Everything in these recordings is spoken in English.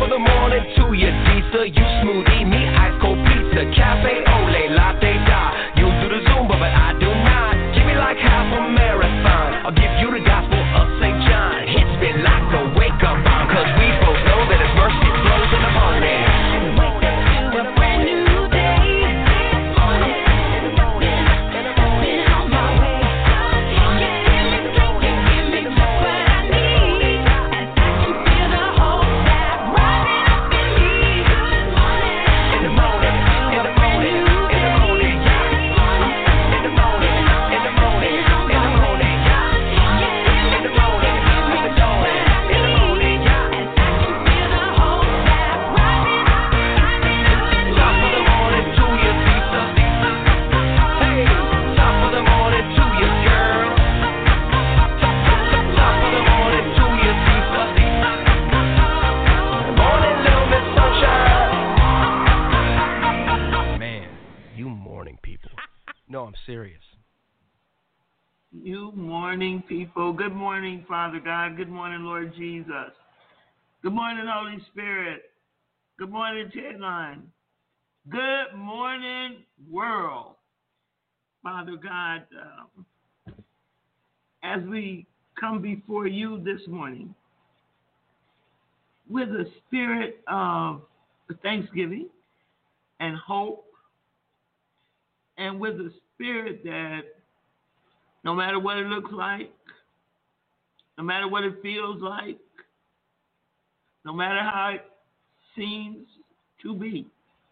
of the morning to you, Disa. You smoothie, me ice cold pizza. Cafe ole, latte da. You do the Zumba, but I do not. Give me like half a marathon. I'll give you the gospel of St. John. Hits me like the wake-up bomb. Cause we both know that his mercy flows in the morning. Serious. You morning people. Good morning, Father God. Good morning, Lord Jesus. Good morning, Holy Spirit. Good morning, Tedline. Good morning, world. Father God, as we come before you this morning with a spirit of thanksgiving and hope, and with a spirit that no matter what it looks like, no matter what it feels like, no matter how it seems to be,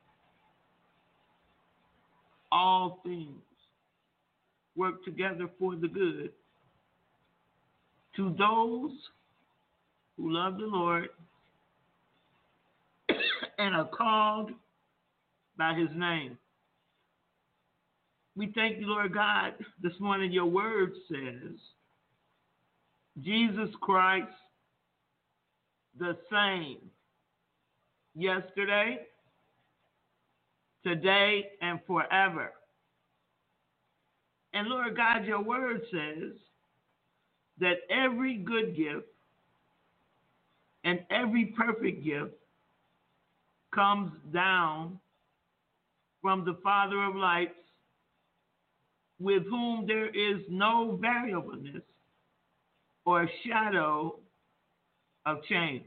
all things work together for the good to those who love the Lord and are called by his name. We thank you, Lord God, this morning your word says, Jesus Christ, the same, yesterday, today, and forever. And Lord God, your word says that every good gift and every perfect gift comes down from the Father of lights, with whom there is no variableness or shadow of change.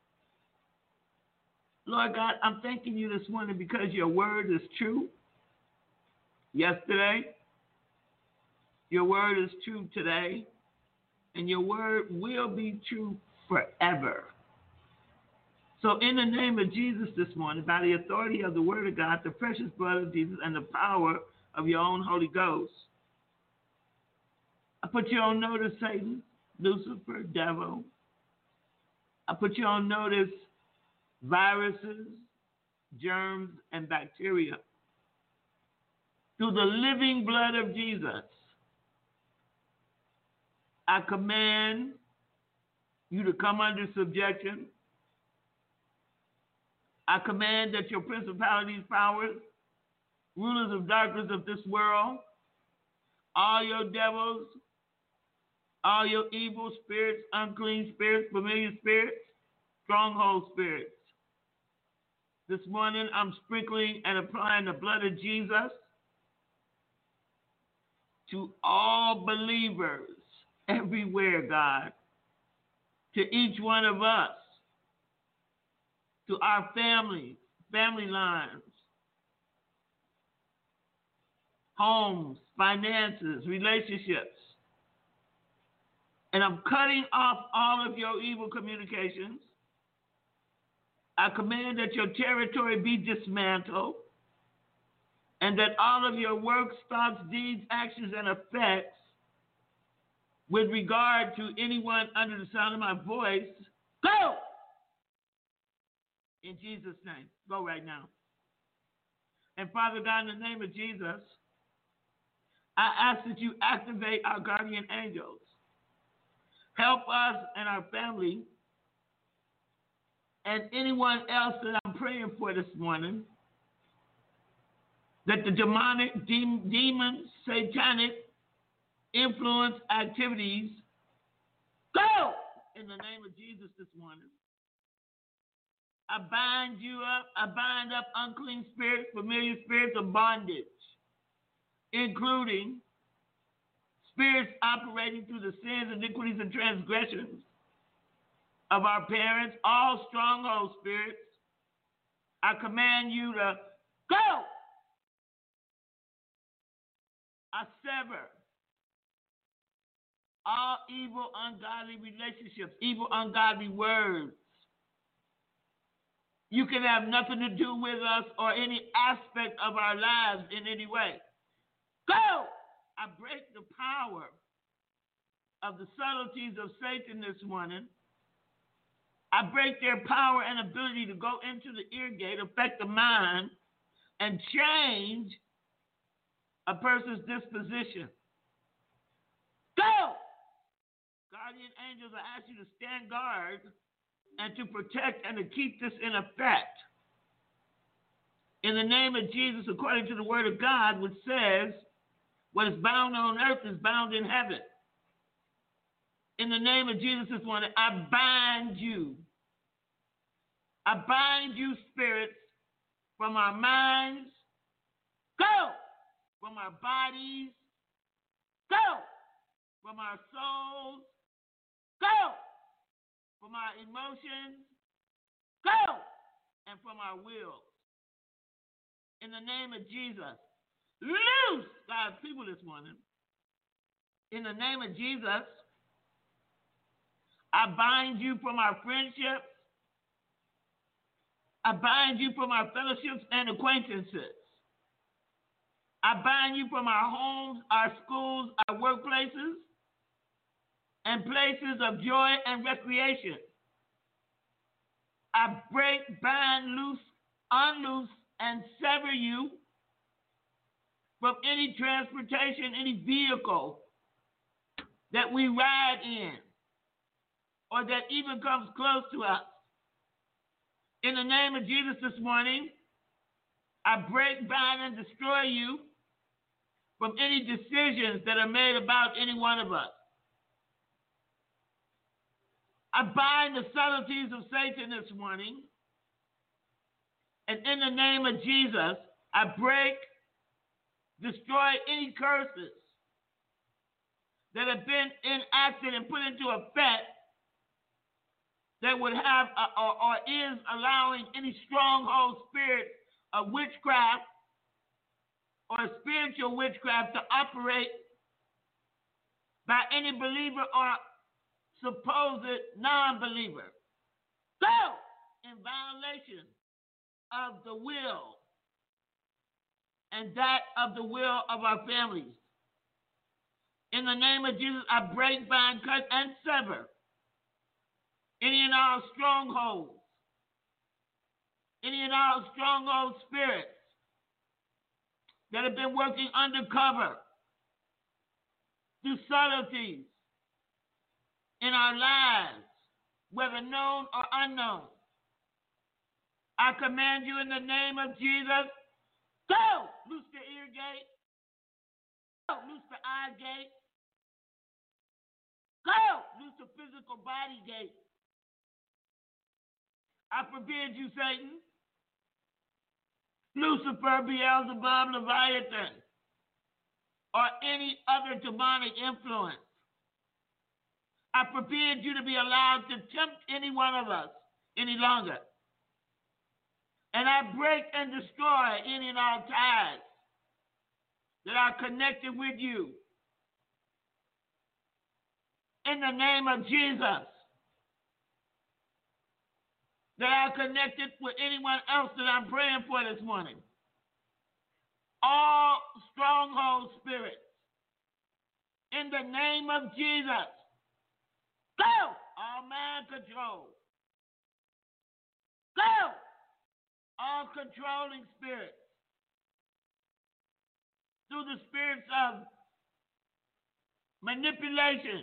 Lord God, I'm thanking you this morning because your word is true yesterday, your word is true today, and your word will be true forever. So in the name of Jesus this morning, by the authority of the word of God, the precious blood of Jesus, and the power of your own Holy Ghost, I put you on notice, Satan, Lucifer, devil. I put you on notice, viruses, germs, and bacteria. Through the living blood of Jesus, I command you to come under subjection. I command that your principalities, powers, rulers of darkness of this world, all your devils, all your evil spirits, unclean spirits, familiar spirits, stronghold spirits. This morning I'm sprinkling and applying the blood of Jesus to all believers everywhere, God, to each one of us, to our families, family lines, homes, finances, relationships. And I'm cutting off all of your evil communications. I command that your territory be dismantled and that all of your works, thoughts, deeds, actions, and effects with regard to anyone under the sound of my voice, go! In Jesus' name, go right now. And Father God, in the name of Jesus, I ask that you activate our guardian angels. Help us and our family and anyone else that I'm praying for this morning, that the demonic, demon, satanic influence activities go in the name of Jesus this morning. I bind you up. I bind up unclean spirits, familiar spirits of bondage, including spirits operating through the sins, iniquities, and transgressions of our parents, all stronghold spirits. I command you to go. I sever all evil, ungodly relationships, evil, ungodly words. You can have nothing to do with us or any aspect of our lives in any way. Go! I break the power of the subtleties of Satan this morning. I break their power and ability to go into the ear gate, affect the mind, and change a person's disposition. Go! Guardian angels, I ask you to stand guard and to protect and to keep this in effect. In the name of Jesus, according to the word of God, which says, what is bound on earth is bound in heaven. In the name of Jesus this morning, I bind you. I bind you, spirits, from our minds. Go! From our bodies. Go! From our souls. Go! From our emotions. Go! And from our will. In the name of Jesus, loose God's people this morning. In the name of Jesus, I bind you from our friendships. I bind you from our fellowships and acquaintances. I bind you from our homes, our schools, our workplaces, and places of joy and recreation. I break, bind, loose, unloose, and sever you from any transportation, any vehicle that we ride in or that even comes close to us. In the name of Jesus this morning, I break, bind, and destroy you from any decisions that are made about any one of us. I bind the subtleties of Satan this morning. And in the name of Jesus, I break, destroy any curses that have been enacted and put into effect that would have or is allowing any stronghold spirit of witchcraft or spiritual witchcraft to operate by any believer or supposed non-believer. Go! In violation of the will and that of the will of our families. In the name of Jesus, I break, bind, cut, and sever any and all strongholds, any and all stronghold spirits that have been working undercover through subtleties in our lives, whether known or unknown. I command you in the name of Jesus, go! Loose the ear gate. Go! Loose the eye gate. Go! Loose the physical body gate. I forbid you, Satan, Lucifer, Beelzebub, Leviathan, or any other demonic influence. I forbid you to be allowed to tempt any one of us any longer. And I break and destroy any and all ties that are connected with you. In the name of Jesus, that are connected with anyone else that I'm praying for this morning. All stronghold spirits, in the name of Jesus, go! All mind control. Go! All controlling spirits. Through the spirits of manipulation,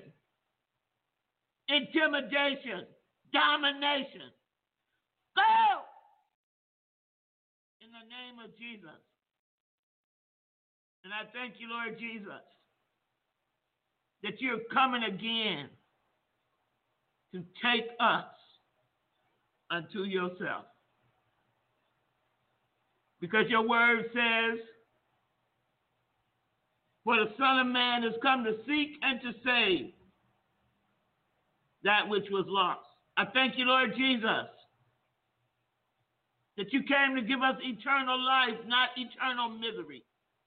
intimidation, domination. Go! In the name of Jesus. And I thank you, Lord Jesus, that you're coming again to take us unto yourself. Because your word says, for the Son of Man has come to seek and to save that which was lost. I thank you, Lord Jesus, that you came to give us eternal life, not eternal misery.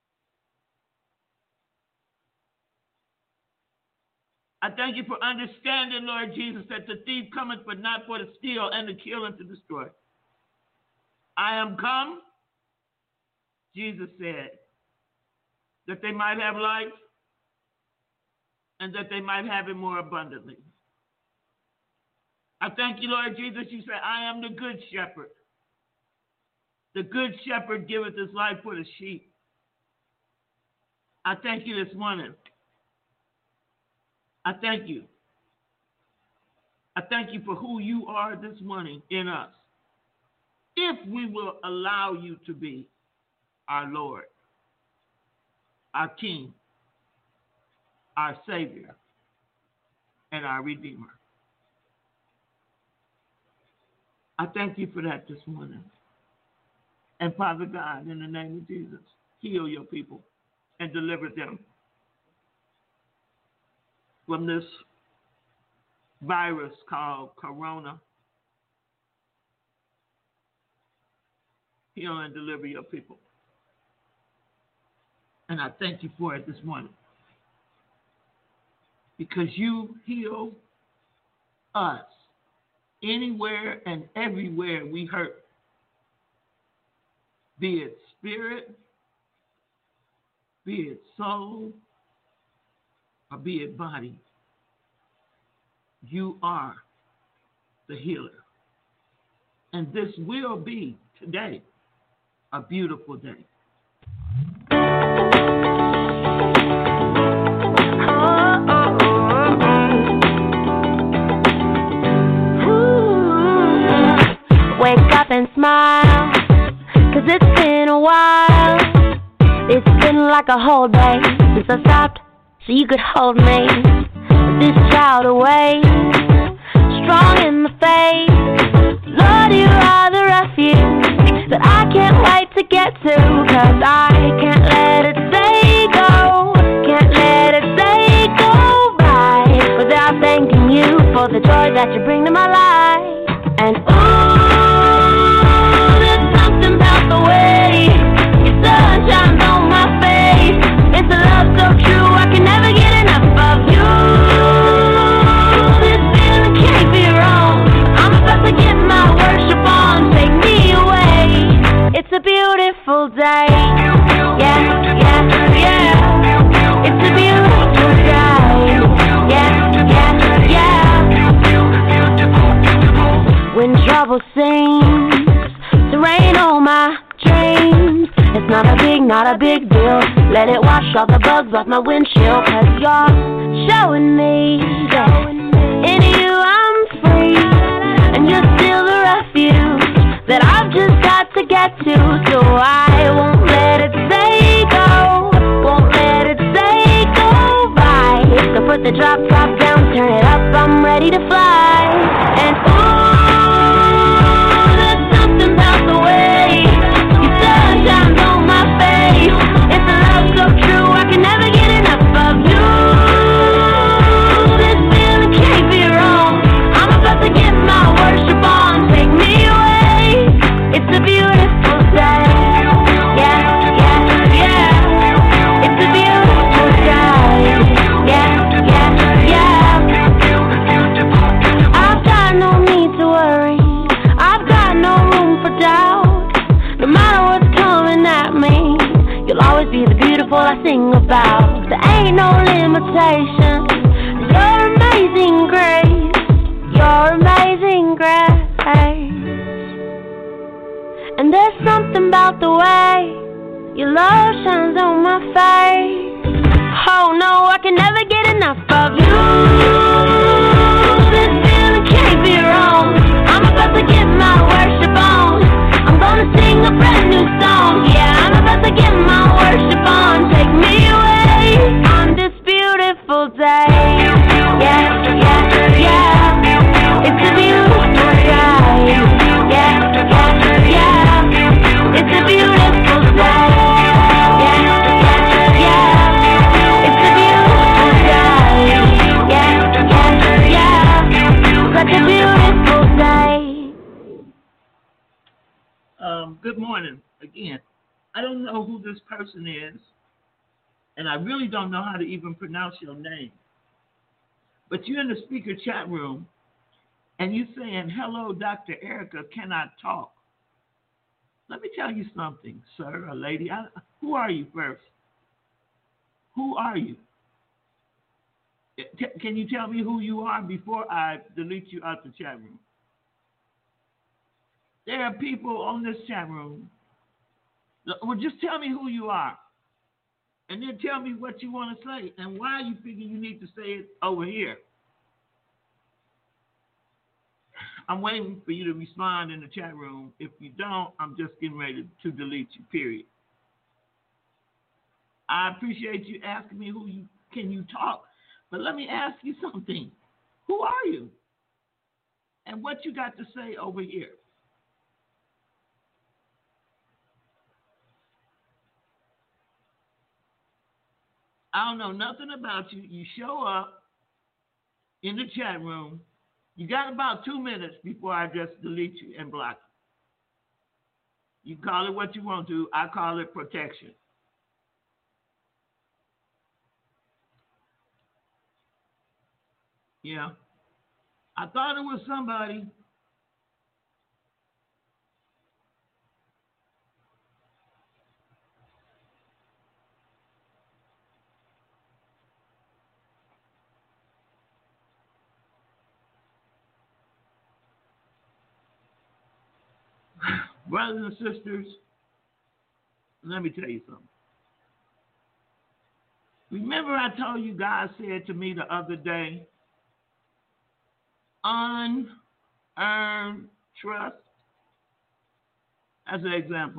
I thank you for understanding, Lord Jesus, that the thief cometh but not for to steal and to kill and to destroy. I am come, Jesus said, that they might have life and that they might have it more abundantly. I thank you, Lord Jesus, you said, I am the good shepherd. The good shepherd giveth his life for the sheep. I thank you this morning. I thank you. I thank you for who you are this morning in us. If we will allow you to be our Lord, our King, our Savior, and our Redeemer. I thank you for that this morning. And Father God, in the name of Jesus, heal your people and deliver them from this virus called Corona. Heal and deliver your people. And I thank you for it this morning. Because you heal us anywhere and everywhere we hurt. Be it spirit, be it soul, or be it body. You are the healer. And this will be today a beautiful day. Wake up and smile, 'cause it's been a while. It's been like a whole day since I stopped so you could hold me. With this child away, strong in the faith. Lord, you are the refuge that I can't wait to get to. 'Cause I can't let it say go, can't let it say go by without thanking you for the joy that you bring to my life. And there's something about the way your sun shines on my face. It's a love so true, I can never get enough of you. This feeling can't be wrong. I'm about to get my worship on, take me away. It's a beautiful day. Yeah, yeah, yeah. It's a beautiful day. Yeah, yeah, yeah. When trouble seems to rain on my dreams, it's not a big deal. Let it wash all the bugs off my windshield. 'Cause you're showing me that in you I'm free, and you're still the refuge that I've just got to get to. So I won't let it say go, won't let it say go by. So put the drop top down, turn it up, I'm ready to fly. And there's something about the way your sun shines on my face. It's a love so true, I can never get enough of you. This feeling can't be wrong. I'm about to get my worship on, take me away. It's a beautiful day. Yeah, yeah, yeah. It's a beautiful day. Yeah, yeah, yeah. I've got no need to worry. I've got no room for doubt. No matter what's coming at me, you'll always be the beautiful I sing about. There ain't no limitation. Your amazing grace, your amazing grace. And there's something about the way your love shines on my face. Oh no, I can never get enough of you. This feeling can't be wrong. I'm about to get my worship on. I'm gonna sing a brand new song. Yeah, I'm about to get my worship on. Take me away on this beautiful day. Yeah, yeah, yeah. It's a beautiful day. Good morning again. I don't know who this person is, and I really don't know how to even pronounce your name. But you're in the speaker chat room, and you're saying, hello, Dr. Erica, can I talk? Let me tell you something, sir or lady. Who are you first? Who are you? Can you tell me who you are before I delete you out the chat room? There are people on this chat room. Well, just tell me who you are. And then tell me what you want to say and why you figure you need to say it over here. I'm waiting for you to respond in the chat room. If you don't, I'm just getting ready to delete you, period. I appreciate you asking me can you talk, but let me ask you something. Who are you? And what you got to say over here? I don't know nothing about you. You show up in the chat room. You got about 2 minutes before I just delete you and block you. You call it what you want to. I call it protection. Yeah. I thought it was somebody. Brothers and sisters, let me tell you something. Remember I told you God said to me the other day, unearned trust? As an example.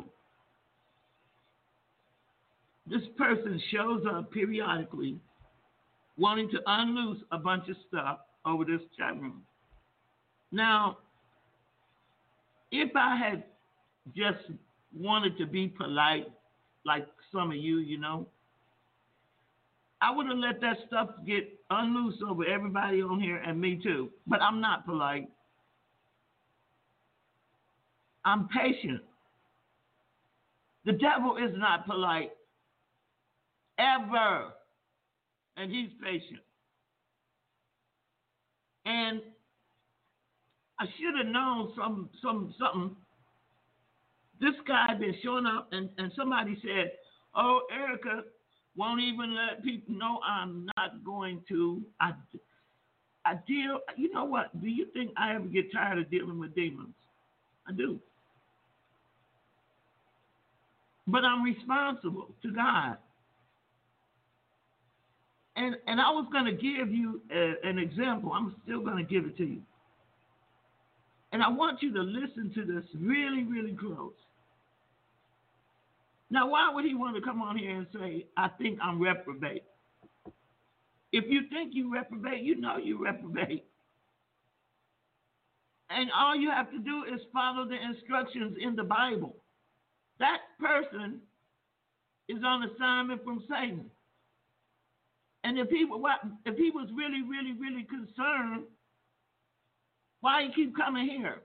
This person shows up periodically wanting to unloose a bunch of stuff over this chat room. Now, if I had just wanted to be polite, like some of you, I would have let that stuff get unloosed over everybody on here and me too. But I'm not polite. I'm patient. The devil is not polite. Ever. And he's patient. And I should have known something. This guy been showing up and somebody said, oh, Erica won't even let people know I'm not going to. I deal, you know what? Do you think I ever get tired of dealing with demons? I do. But I'm responsible to God. And I was going to give you an example. I'm still going to give it to you. And I want you to listen to this really, really close. Now, why would he want to come on here and say, I think I'm reprobate? If you think you reprobate, you know you reprobate. And all you have to do is follow the instructions in the Bible. That person is on assignment from Satan. And if he was really, really, really concerned, why he keep coming here?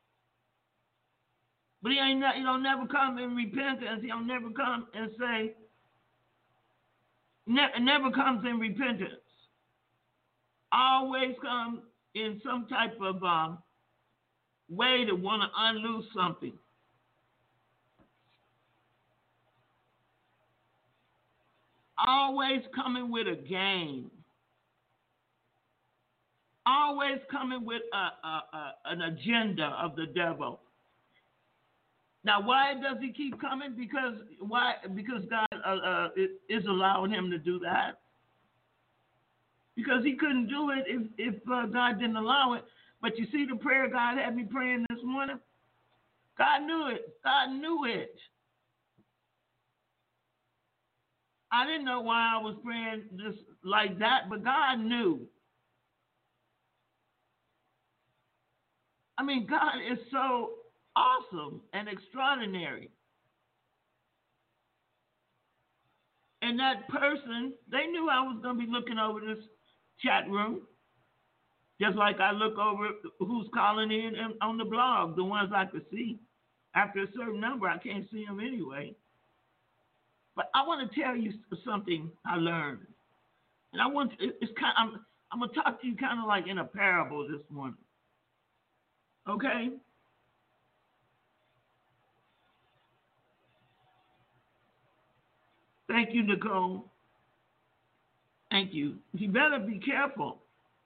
But he don't never come in repentance. He don't never come and say, never comes in repentance. Always come in some type of way to want to unloose something. Always coming with a game. Always coming with an agenda of the devil. Now, why does he keep coming? Because God is allowing him to do that. Because he couldn't do it if God didn't allow it. But you see the prayer God had me praying this morning? God knew it. God knew it. I didn't know why I was praying just like that, but God knew. I mean, God is so awesome and extraordinary. And that person, they knew I was going to be looking over this chat room, just like I look over who's calling in on the blog, the ones I could see. After a certain number, I can't see them anyway. But I want to tell you something I learned, and it's kind. I'm gonna talk to you kind of like in a parable this morning. Okay. Thank you, Nicole. Thank you. He better be careful.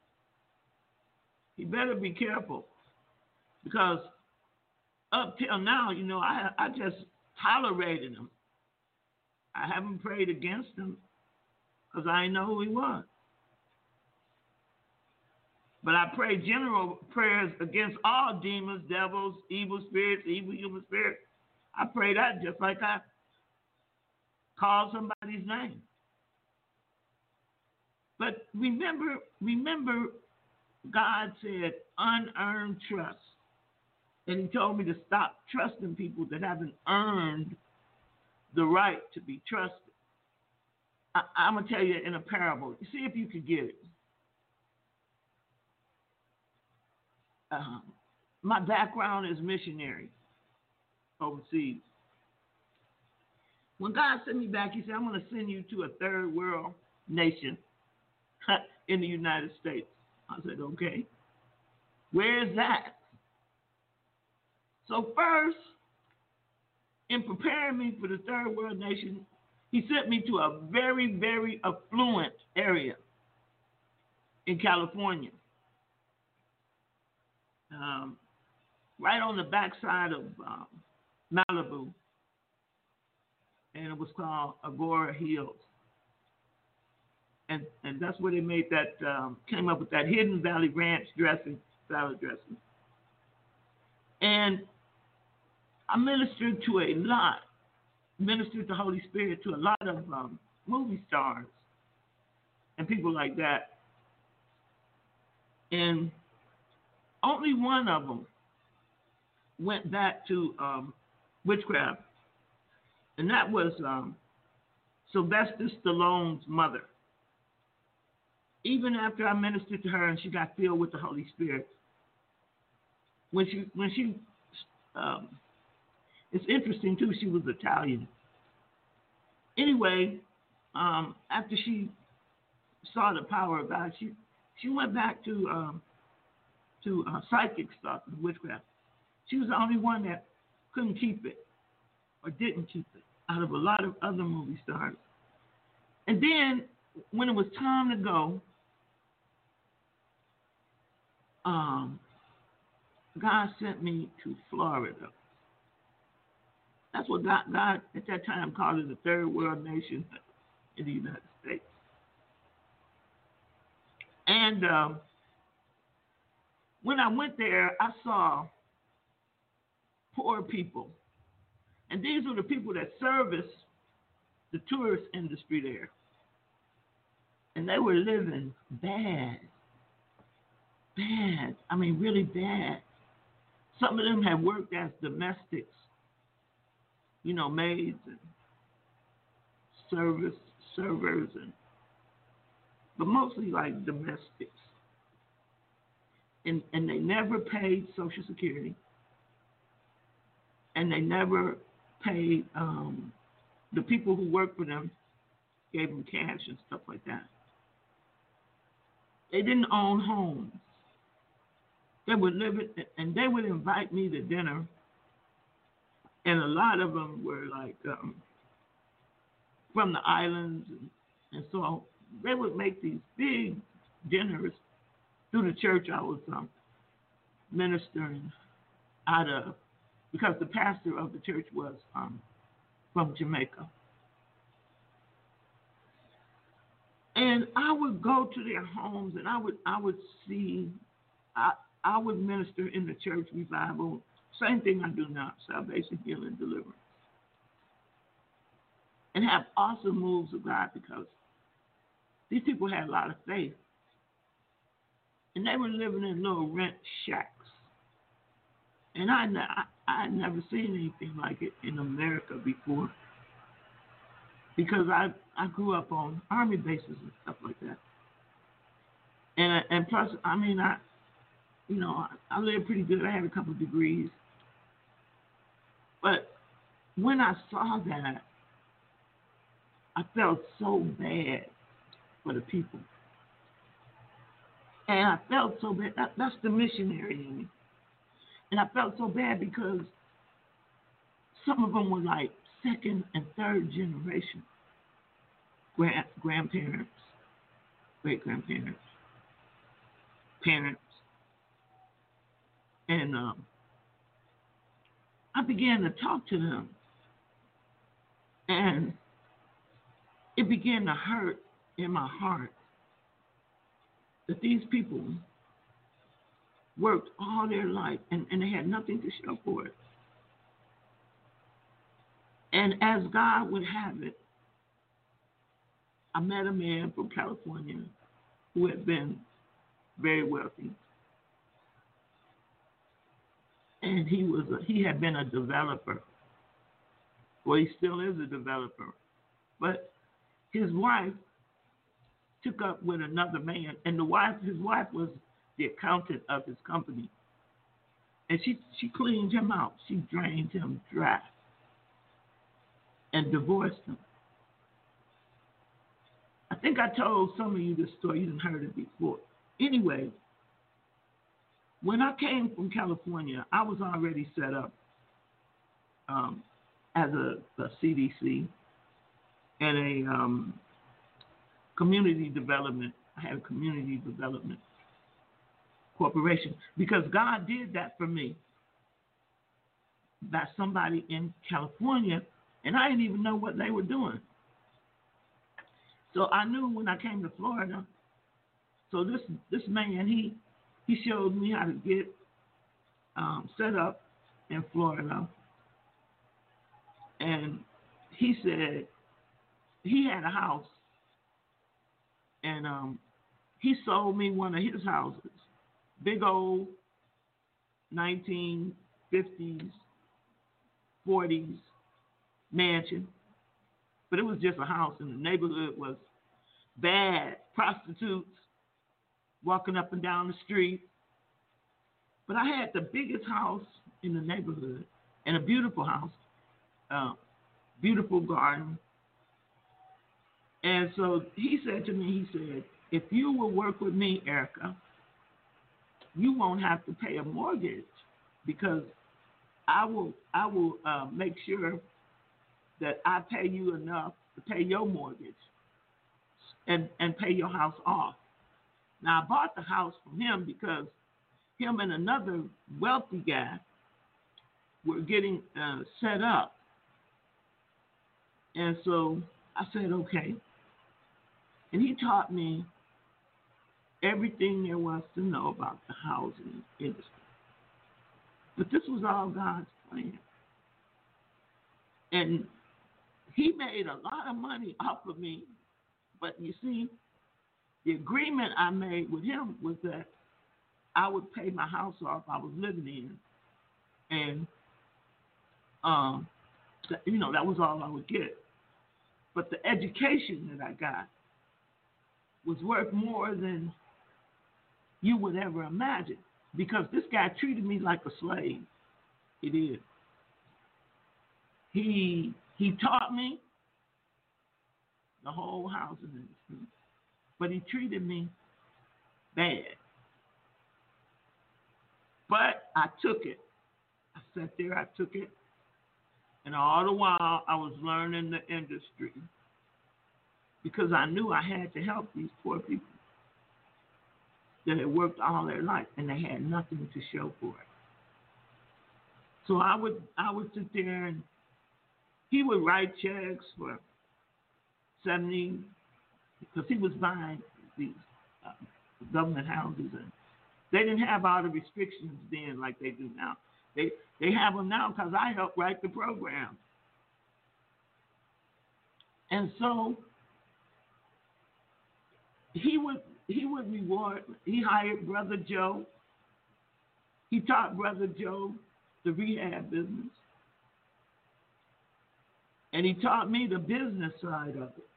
He better be careful because up till now, I just tolerated him. I haven't prayed against him because I know who he was. But I pray general prayers against all demons, devils, evil spirits, evil human spirits. I pray that just like I call somebody's name. But remember, God said unearned trust. And he told me to stop trusting people that haven't earned the right to be trusted. I'm going to tell you in a parable. See if you could get it. My background is missionary overseas. When God sent me back, he said, I'm going to send you to a third world nation in the United States. I said, okay. Where is that? So first, in preparing me for the third world nation, he sent me to a very, very affluent area in California. Right on the backside of Malibu. And it was called Agora Hills. And that's where they made that, came up with that Hidden Valley Ranch dressing, salad dressing. And I ministered the Holy Spirit to a lot of movie stars and people like that. And only one of them went back to witchcraft, and that was Sylvester Stallone's mother. Even after I ministered to her and she got filled with the Holy Spirit, when she it's interesting too, she was Italian. Anyway, after she saw the power of God, she went back to psychic stuff and witchcraft. She was the only one that couldn't keep it or didn't keep it out of a lot of other movie stars. And then when it was time to go, God sent me to Florida. That's what God at that time called it the third world nation in the United States. And when I went there, I saw poor people. And these were the people that service the tourist industry there. And they were living bad. Bad. I mean, really bad. Some of them had worked as domestics, maids and servers, but mostly like domestics. And they never paid Social Security. And they never paid, the people who worked for them gave them cash and stuff like that. They didn't own homes. They would live it, and they would invite me to dinner. And a lot of them were like from the islands. And so they would make these big dinners through the church I was ministering out of, because the pastor of the church was from Jamaica. And I would go to their homes, and I would see, I would minister in the church revival. Same thing I do now, salvation, healing, deliverance. And have awesome moves of God, because these people had a lot of faith. And they were living in little rent shacks. And I had never seen anything like it in America before, because I grew up on army bases and stuff like that. And plus, I mean, I lived pretty good. I had a couple of degrees. But when I saw that, I felt so bad for the people. And I felt so bad. That's the missionary in me. And I felt so bad because some of them were like second and third generation grandparents, great-grandparents, parents. And I began to talk to them. And it began to hurt in my heart that these people worked all their life and they had nothing to show for it. And as God would have it, I met a man from California who had been very wealthy. And he had been a developer. Well, he still is a developer. But his wife took up with another man, and his wife was the accountant of his company. And she cleaned him out. She drained him dry and divorced him. I think I told some of you this story. You didn't heard it before. Anyway, when I came from California, I was already set up as a CDC and a community development. I had a community development corporation because God did that for me. By somebody in California, and I didn't even know what they were doing. So I knew when I came to Florida. So this man, he showed me how to get set up in Florida, and he said he had a house, and he sold me one of his houses, big old 1950s, 40s mansion, but it was just a house, and the neighborhood was bad, prostitutes walking up and down the street. But I had the biggest house in the neighborhood and a beautiful house, beautiful garden. And so he said to me, if you will work with me, Erica, you won't have to pay a mortgage because I will make sure that I pay you enough to pay your mortgage and pay your house off. Now, I bought the house from him because him and another wealthy guy were getting set up. And so I said, okay. And he taught me everything there was to know about the housing industry. But this was all God's plan. And he made a lot of money off of me. But you see, the agreement I made with him was that I would pay my house off I was living in. And, that was all I would get. But the education that I got was worth more than you would ever imagine. Because this guy treated me like a slave. He did. He taught me the whole housing industry, but he treated me bad. But I took it. I sat there, I took it, and all the while I was learning the industry because I knew I had to help these poor people that had worked all their life and they had nothing to show for it. So I would sit there and he would write checks for 70, because he was buying these government houses, and they didn't have all the restrictions then like they do now. They have them now because I helped write the program. And so he would reward. He hired Brother Joe. He taught Brother Joe the rehab business. And he taught me the business side of it.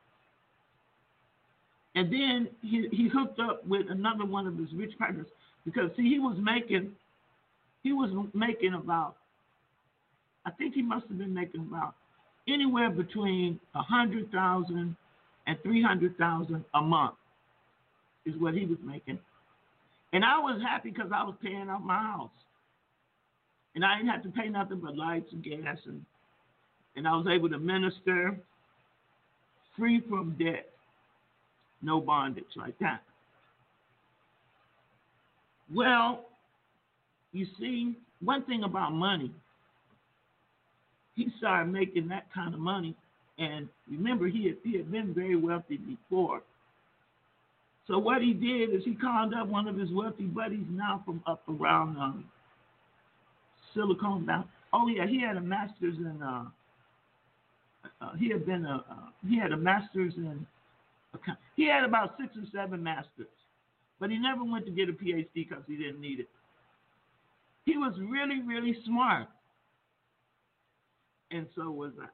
And then he hooked up with another one of his rich partners because, see, he was making about I think he must have been making about anywhere between 100,000 and 300,000 a month is what he was making. And I was happy because I was paying off my house. And I didn't have to pay nothing but lights and gas. And I was able to minister free from debt. No bondage like that. Well, you see, one thing about money, he started making that kind of money. And remember, he had been very wealthy before. So what he did is he called up one of his wealthy buddies now from up around Silicon Valley. Oh yeah, he had a master's in. He had a master's in. He had about 6 or 7 masters, but he never went to get a PhD because he didn't need it. He was really, really smart, and so was I.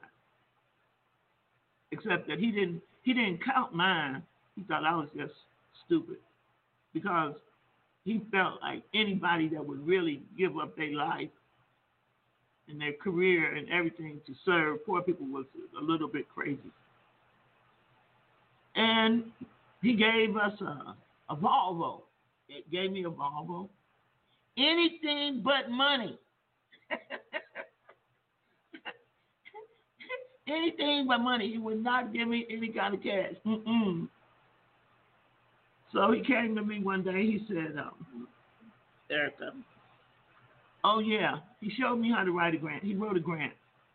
Except that he didn't count mine. He thought I was just stupid because he felt like anybody that would really give up their life and their career and everything to serve poor people was a little bit crazy. And he gave us a Volvo. It gave me a Volvo. Anything but money. Anything but money. He would not give me any kind of cash. So he came to me one day. He said, Erica, oh yeah. He showed me how to write a grant. He wrote a grant.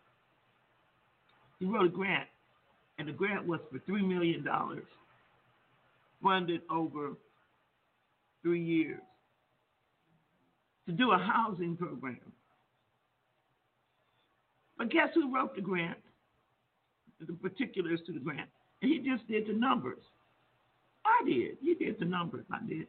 And the grant was for $3 million, funded over 3 years, to do a housing program. But guess who wrote the grant? The particulars to the grant. And he just did the numbers. I did. He did the numbers. I did.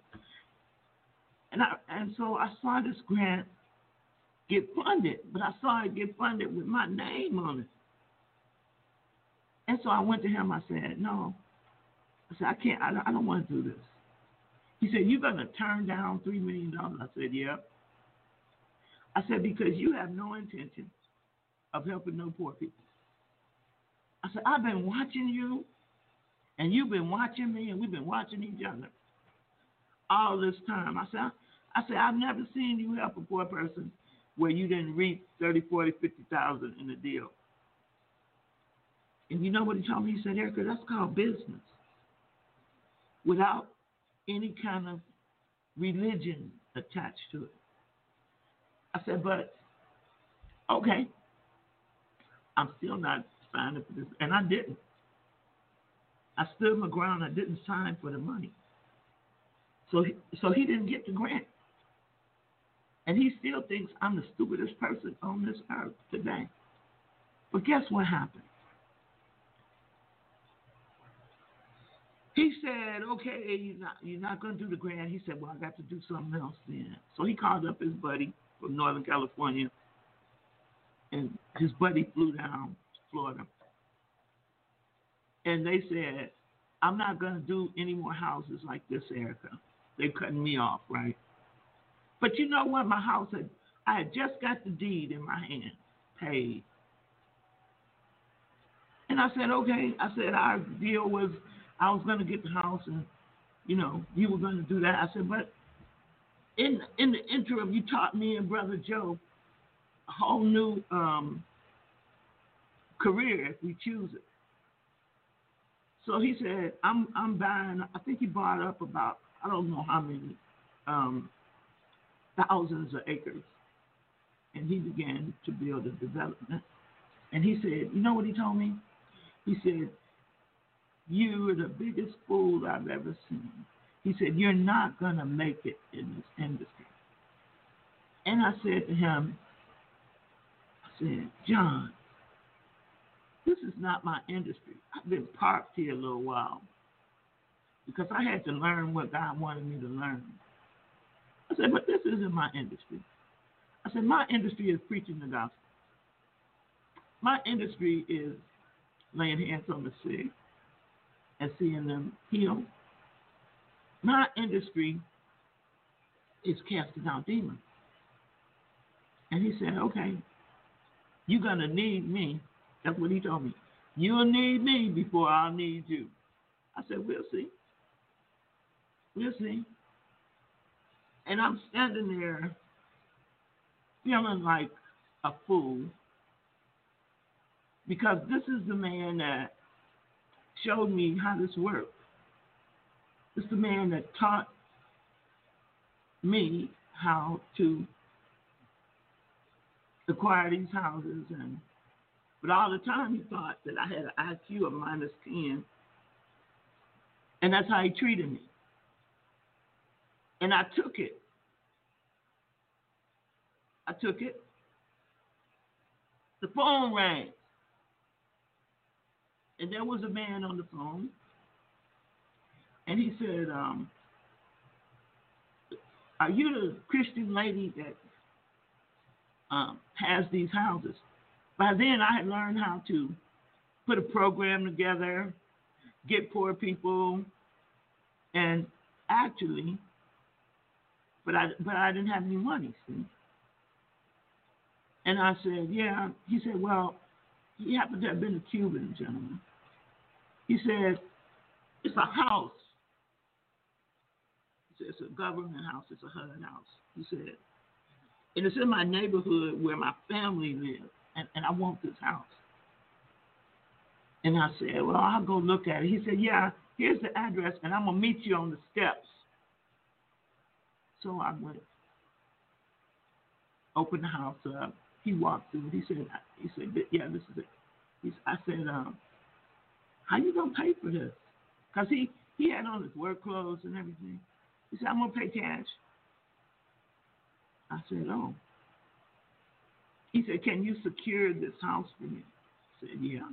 And so I saw this grant get funded, but I saw it get funded with my name on it. And so I went to him. I said, no. I said, I can't. I don't want to do this. He said, you're going to turn down $3 million? I said, yeah. I said, because you have no intention of helping no poor people. I said, I've been watching you, and you've been watching me, and we've been watching each other all this time. I said, I've never seen you help a poor person where you didn't reach 30, 40, 50,000 in the deal. And you know what he told me? He said, Erica, that's called business. Without any kind of religion attached to it. I said, but, okay, I'm still not signing for this. And I didn't. I stood my ground. I didn't sign for the money. So he didn't get the grant. And he still thinks I'm the stupidest person on this earth today. But guess what happened? He said, okay, you're not going to do the grant. He said, well, I got to do something else then. So he called up his buddy from Northern California, and his buddy flew down to Florida. And they said, I'm not going to do any more houses like this, Erica. They're cutting me off, right? But you know what? My house I had just got the deed in my hand, paid. And I said, okay. I said, our deal was I was going to get the house and, you were going to do that. I said, but in the interim, you taught me and Brother Joe a whole new career if we choose it. So he said, I'm buying, I think he bought up about, I don't know how many, thousands of acres. And he began to build a development. And he said, you know what he told me? He said, you are the biggest fool I've ever seen. He said, you're not going to make it in this industry. And I said to him, John, this is not my industry. I've been parked here a little while because I had to learn what God wanted me to learn. I said, but this isn't my industry. I said, my industry is preaching the gospel. My industry is laying hands on the sick and seeing them healed. My industry is casting out demons. And he said, okay. You're going to need me. That's what he told me. You'll need me before I'll need you. I said, we'll see. We'll see. And I'm standing there feeling like a fool because this is the man that showed me how this works. This is the man that taught me how to acquire these houses. But all the time he thought that I had an IQ of -10. And that's how he treated me. And I took it. The phone rang. And there was a man on the phone. And he said, are you the Christian lady that has these houses? By then, I had learned how to put a program together, get poor people, and actually, but I didn't have any money, see? And I said, yeah. He said, well, he happened to have been a Cuban gentleman. He said, it's a house. He said, it's a government house. It's a HUD house. He said, and it's in my neighborhood where my family lives, and I want this house. And I said, well, I'll go look at it. He said, yeah, here's the address, and I'm going to meet you on the steps. So I went, opened the house up. He walked through it. He said, yeah, this is it. I said, how you going to pay for this? Because he had on his work clothes and everything. He said, I'm going to pay cash. I said, oh. He said, can you secure this house for me? I said, yeah.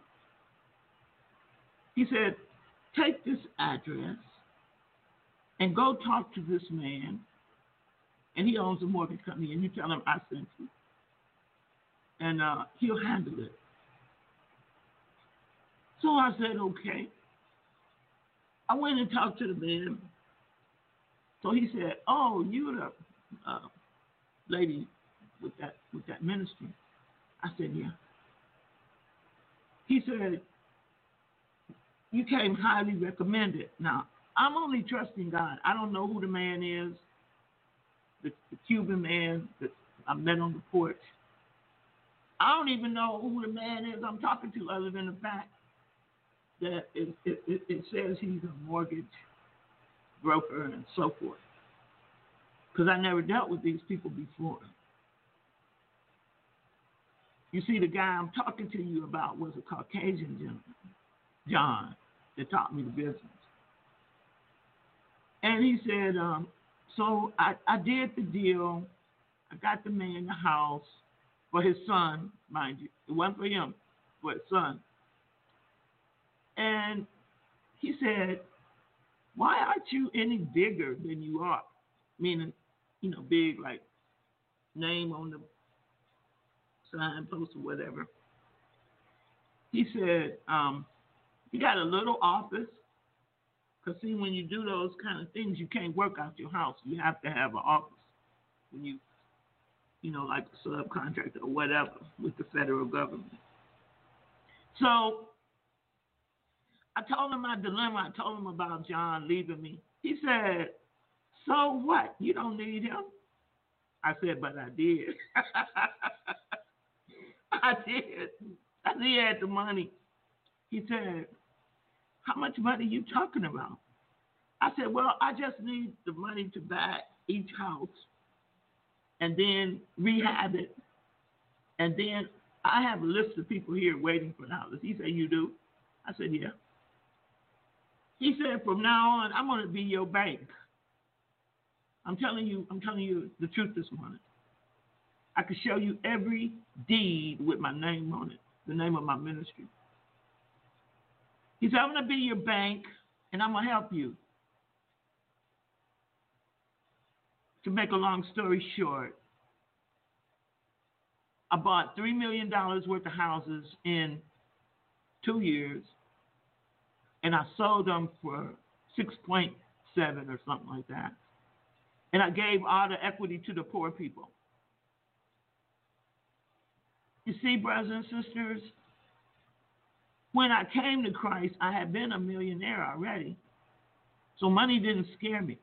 He said, take this address and go talk to this man, and he owns a mortgage company, and you tell him I sent you. And he'll handle it. So I said, okay. I went and talked to the man. So he said, oh, you're the lady with that ministry. I said, yeah. He said, you came highly recommended. Now, I'm only trusting God. I don't know who the man is, the Cuban man that I met on the porch. I don't even know who the man is I'm talking to other than the fact that it says he's a mortgage broker and so forth. Because I never dealt with these people before. You see, the guy I'm talking to you about was a Caucasian gentleman, John, that taught me the business. And he said, so I did the deal. I got the man the house for his son, mind you. It wasn't for him, for his son. And he said, why aren't you any bigger than you are? Meaning, big, like name on the sign post or whatever. He said, you got a little office. Because, see, when you do those kind of things, you can't work out your house. You have to have an office when you like a subcontractor or whatever with the federal government. So I told him my dilemma. I told him about John leaving me. He said, so what? You don't need him? I said, but I did. I did. I said, he had the money. He said, how much money are you talking about? I said, well, I just need the money to buy each house and then rehab it. And then I have a list of people here waiting for the houses. He said, you do? I said, yeah. He said, from now on, I'm going to be your bank. I'm telling you the truth this morning. I could show you every deed with my name on it, the name of my ministry. He said, I'm going to be your bank, and I'm going to help you. To make a long story short, I bought $3 million worth of houses in 2 years, and I sold them for 6.7 or something like that. And I gave all the equity to the poor people. You see, brothers and sisters, when I came to Christ, I had been a millionaire already. So money didn't scare me.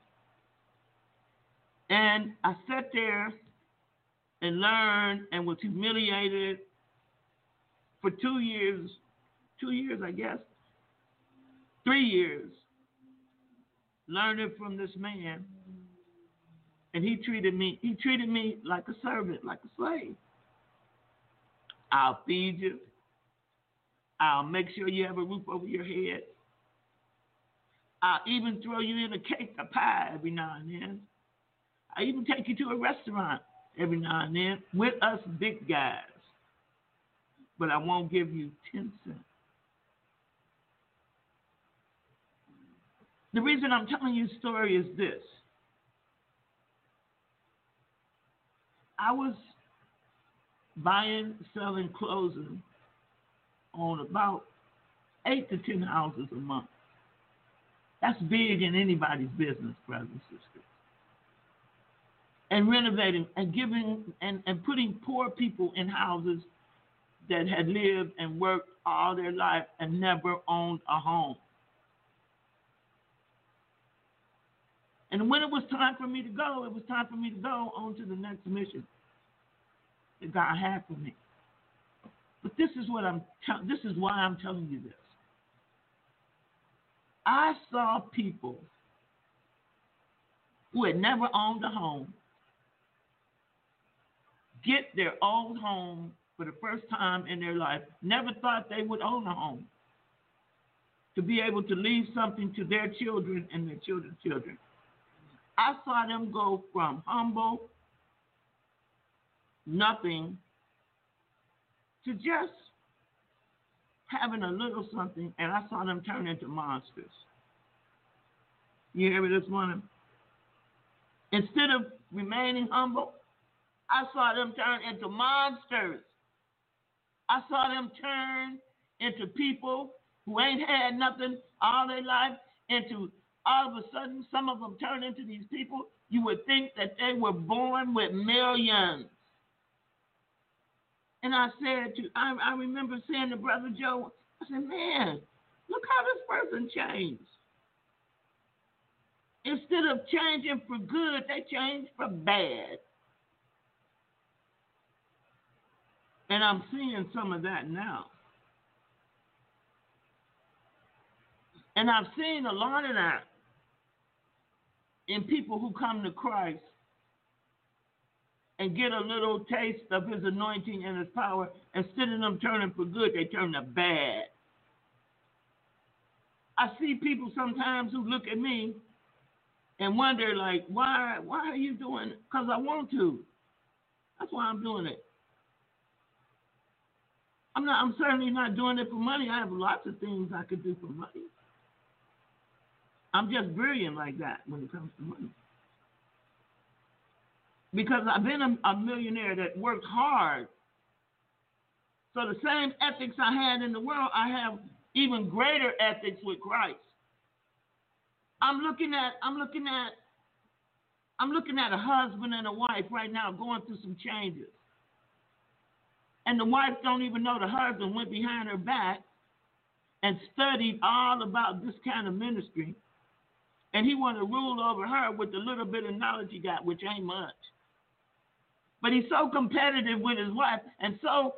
And I sat there and learned and was humiliated for 2 years, I guess, 3 years, learning from this man. And he treated me like a servant, like a slave. I'll feed you. I'll make sure you have a roof over your head. I'll even throw you in a cake, a pie every now and then. I even take you to a restaurant every now and then with us big guys. But I won't give you 10 cents. The reason I'm telling you the story is this. I was buying, selling clothing on about 8 to 10 houses a month. That's big in anybody's business, brothers and sisters. And renovating and giving and putting poor people in houses that had lived and worked all their life and never owned a home. And when it was time for me to go, it was time for me to go on to the next mission that God had for me. But this is why I'm telling you this. I saw people who had never owned a home get their own home for the first time in their life, never thought they would own a home, to be able to leave something to their children and their children's children. I saw them go from humble, nothing, to just having a little something, and I saw them turn into monsters. You hear me this morning? Instead of remaining humble, I saw them turn into monsters. I saw them turn into people who ain't had nothing all their life, into all of a sudden, some of them turn into these people. You would think that they were born with millions. And I said I remember saying to Brother Joe, I said, man, look how this person changed. Instead of changing for good, they changed for bad. And I'm seeing some of that now. And I've seen a lot of that in people who come to Christ and get a little taste of his anointing and his power. Instead of them turning for good, they turn to bad. I see people sometimes who look at me and wonder, like, why are you doing it? Because I want to. That's why I'm doing it. I'm certainly not doing it for money. I have lots of things I could do for money. I'm just brilliant like that when it comes to money. Because I've been a millionaire that worked hard. So the same ethics I had in the world, I have even greater ethics with Christ. I'm looking at a husband and a wife right now going through some changes. And the wife don't even know the husband went behind her back and studied all about this kind of ministry. And he want to rule over her with the little bit of knowledge he got, which ain't much. But he's so competitive with his wife, and so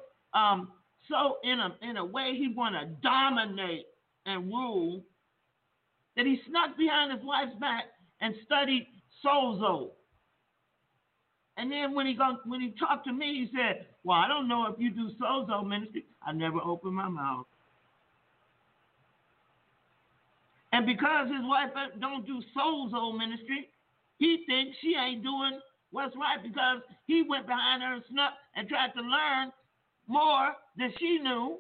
in a way he want to dominate and rule, that he snuck behind his wife's back and studied sozo. And then when he talked to me, he said, well, I don't know if you do sozo ministry. I never opened my mouth. And because his wife don't do sozo ministry, he thinks she ain't doing what's right, because he went behind her and snuck and tried to learn more than she knew.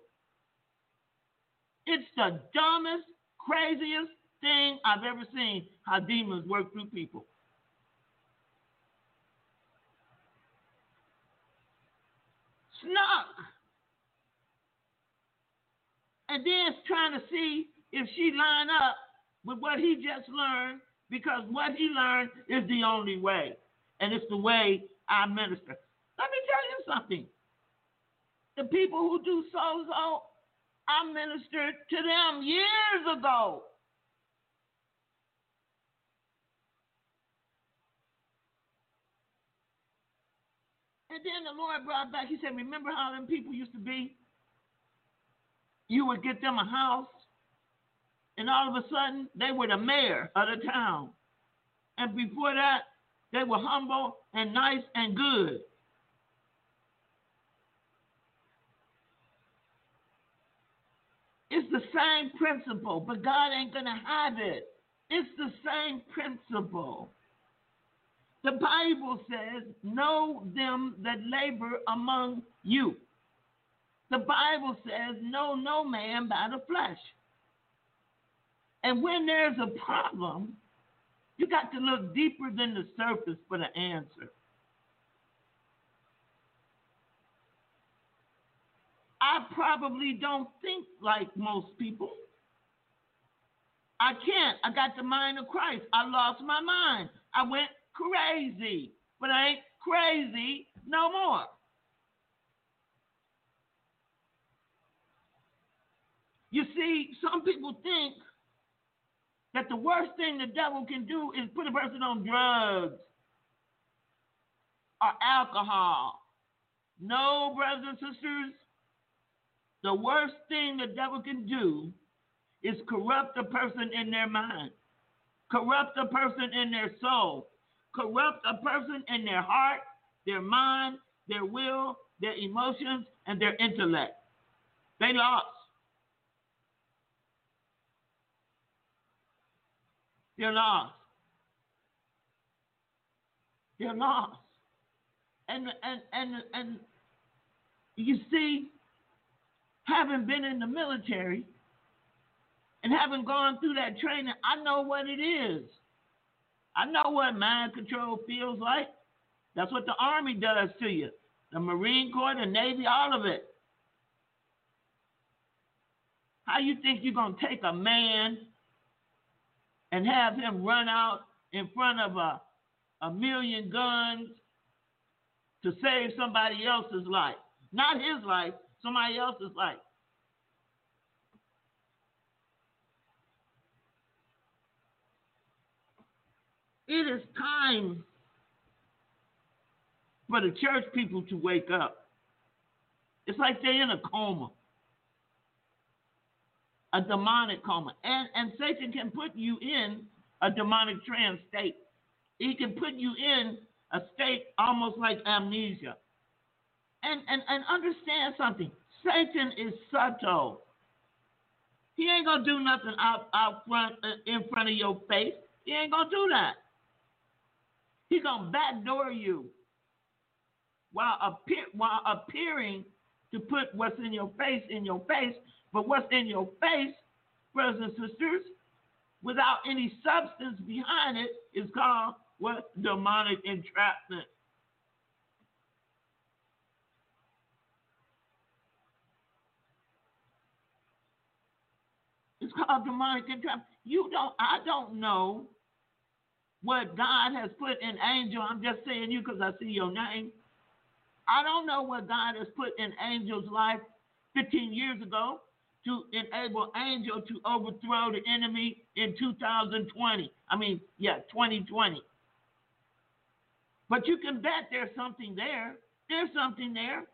It's the dumbest, craziest thing I've ever seen, how demons work through people. Snuck. And then trying to see if she line up with what he just learned, because what he learned is the only way. And it's the way I minister. Let me tell you something. The people who do sozo, I ministered to them years ago. And then the Lord brought back, he said, remember how them people used to be? You would get them a house, and all of a sudden, they were the mayor of the town. And before that, they were humble and nice and good. It's the same principle, but God ain't going to have it. It's the same principle. The Bible says, know them that labor among you. The Bible says, know no man by the flesh. And when there's a problem, you got to look deeper than the surface for the answer. I probably don't think like most people. I can't. I got the mind of Christ. I lost my mind. I went crazy, but I ain't crazy no more. You see, some people think that the worst thing the devil can do is put a person on drugs or alcohol. No, brothers and sisters, the worst thing the devil can do is corrupt a person in their mind, corrupt a person in their soul, corrupt a person in their heart, their mind, their will, their emotions, and their intellect. They lost. They're lost. They're lost. And you see, having been in the military and having gone through that training, I know what it is. I know what mind control feels like. That's what the Army does to you. The Marine Corps, the Navy, all of it. How you think you're going to take a man and have him run out in front of a million guns to save somebody else's life? Not his life, somebody else's life. It is time for the church people to wake up. It's like they're in a coma, a demonic coma. And Satan can put you in a demonic trance state. He can put you in a state almost like amnesia. And understand something. Satan is subtle. He ain't going to do nothing out front, in front of your face. He ain't going to do that. He's going to backdoor you while appearing to put what's in your face. But what's in your face, brothers and sisters, without any substance behind it, is called what? Demonic entrapment. It's called demonic entrapment. I don't know what God has put in Angel. I'm just saying you because I see your name. I don't know what God has put in Angel's life 15 years ago to enable Angel to overthrow the enemy in 2020. 2020. But you can bet there's something there. There's something there.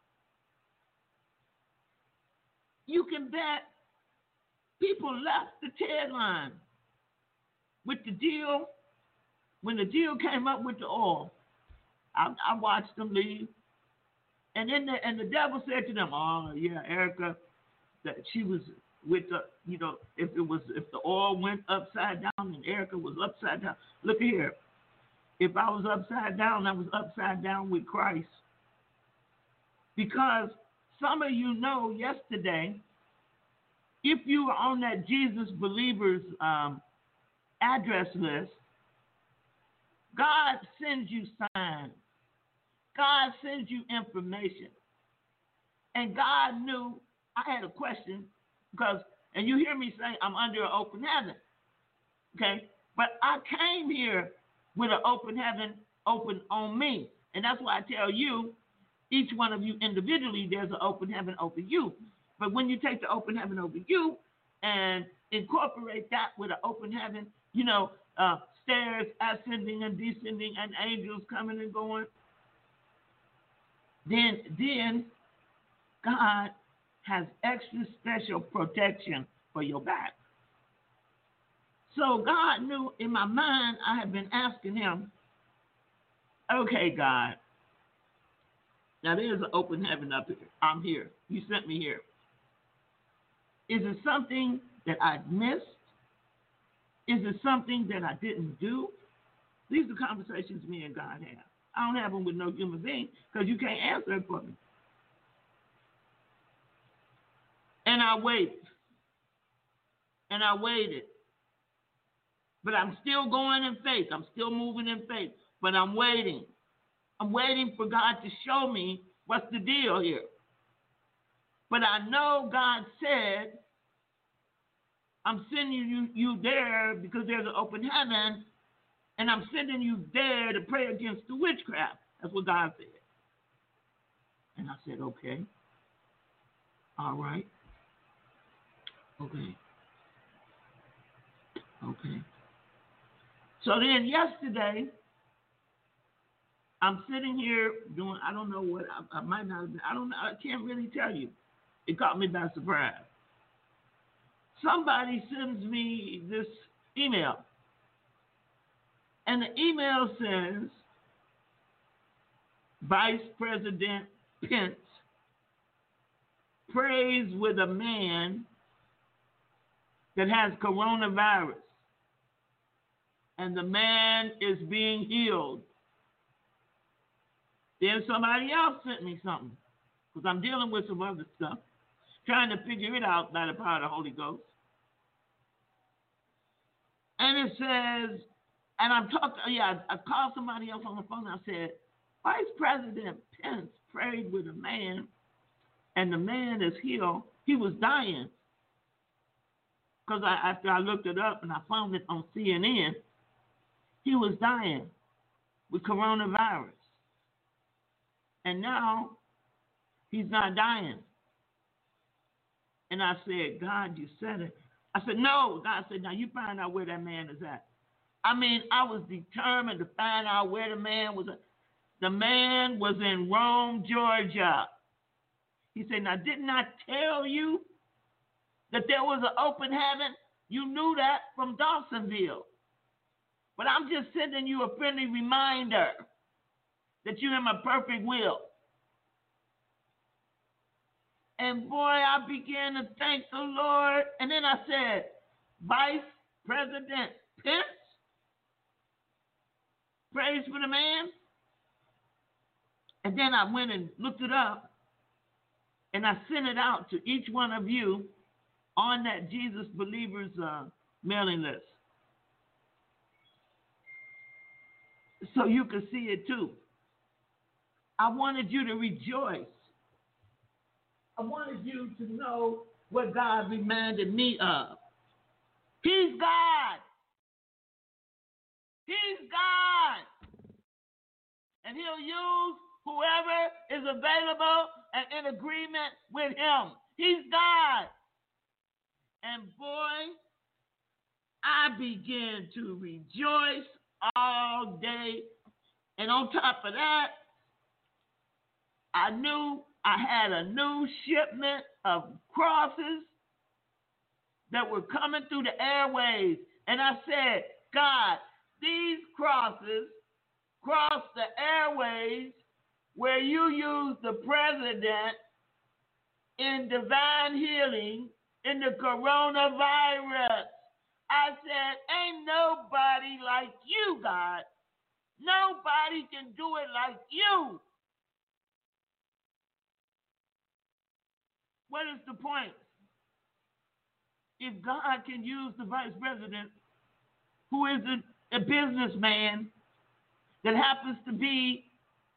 You can bet people left the TED line with the deal. When the deal came up with the oil, I watched them leave. And then the devil said to them, "Oh yeah, Erica, that she was with the, if the oil went upside down and Erica was upside down. Look here, if I was upside down, I was upside down with Christ. Because some of you know yesterday, if you were on that Jesus Believers address list, God sends you signs. God sends you information. And God knew I had a question and you hear me say I'm under an open heaven. Okay? But I came here with an open heaven open on me. And that's why I tell you, each one of you individually, there's an open heaven over you. But when you take the open heaven over you and incorporate that with an open heaven, stairs ascending and descending and angels coming and going, then God has extra special protection for your back. So God knew in my mind, I had been asking him, okay, God, now there's an open heaven up here. I'm here. You sent me here. Is it something that I missed? Is it something that I didn't do? These are conversations me and God have. I don't have them with no human being because you can't answer it for me. And I waited. And I waited. But I'm still going in faith. I'm still moving in faith. But I'm waiting. I'm waiting for God to show me what's the deal here. But I know God said, I'm sending you there because there's an open heaven, and I'm sending you there to pray against the witchcraft. That's what God said. And I said, okay. All right. Okay. So then yesterday, I'm sitting here doing, I don't know what, I might not have been, I don't know, I can't really tell you. It caught me by surprise. Somebody sends me this email. And the email says, Vice President Pence prays with a man that has coronavirus. And the man is being healed. Then somebody else sent me something. Because I'm dealing with some other stuff. Trying to figure it out by the power of the Holy Ghost. And it says, and I called somebody else on the phone. I said, Vice President Pence prayed with a man, and the man is healed. He was dying. Because after I looked it up and I found it on CNN, he was dying with coronavirus. And now he's not dying. And I said, God, you said it. I said, no. God said, now you find out where that man is at. I mean, I was determined to find out where the man was at. The man was in Rome, Georgia. He said, now didn't I tell you that there was an open heaven? You knew that from Dawsonville. But I'm just sending you a friendly reminder that you're in my perfect will. And boy, I began to thank the Lord. And then I said, Vice President Pence prays for the man. And then I went and looked it up. And I sent it out to each one of you on that Jesus Believers mailing list. So you could see it too. I wanted you to rejoice. I wanted you to know what God reminded me of. He's God. He's God. And he'll use whoever is available and in agreement with him. He's God. And boy, I began to rejoice all day. And on top of that, I knew I had a new shipment of crosses that were coming through the airways. And I said, God, these crosses cross the airways where you use the president in divine healing in the coronavirus. I said, ain't nobody like you, God. Nobody can do it like you. What is the point? If God can use the vice president, who is a businessman that happens to be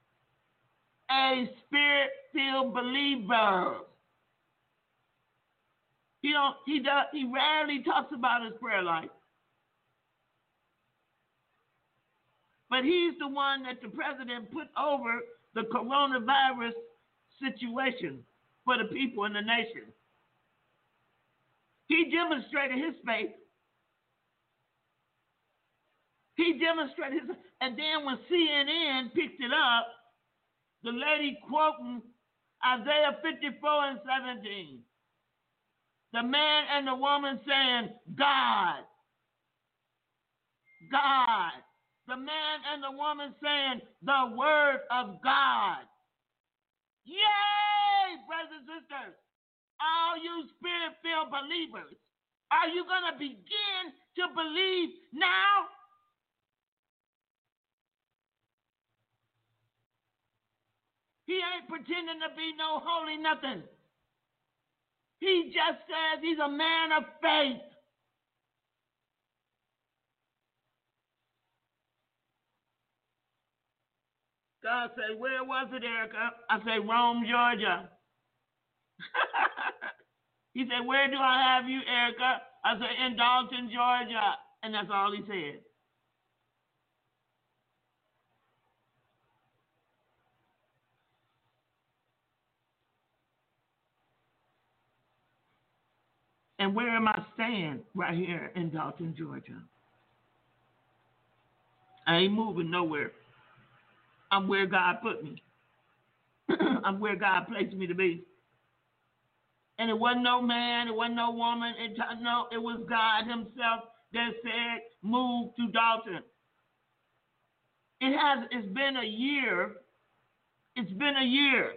a spirit-filled believer, he rarely talks about his prayer life. But he's the one that the president put over the coronavirus situation for the people in the nation. He demonstrated his faith. He demonstrated his, and then when CNN picked it up, the lady quoting Isaiah 54 and 17, the man and the woman saying, God. God. The man and the woman saying, the word of God. Yay, brothers and sisters. All you spirit-filled believers, are you going to begin to believe now? He ain't pretending to be no holy nothing. He just says he's a man of faith. God said, where was it, Erica? I say, Rome, Georgia. He said, where do I have you, Erica? I said, in Dalton, Georgia. And that's all he said. And where am I staying? Right here in Dalton, Georgia. I ain't moving nowhere. I'm where God put me. I'm where God placed me to be. And it wasn't no man, it wasn't no woman, it was God himself that said, move to Dalton. It's been a year. It's been a year.